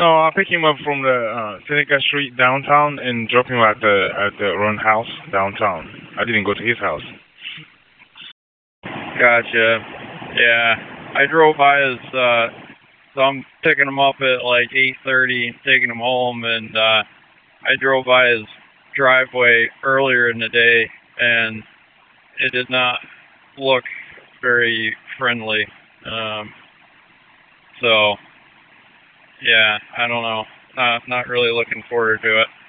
No, I pick him up from the Seneca Street downtown and drop him at the Run house downtown. I didn't go to his house. Gotcha. Yeah, I drove by his. So I'm picking him up at like 8:30, taking him home, and I drove by his driveway earlier in the day, and it did not look very friendly. So yeah, I don't know. Not really looking forward to it.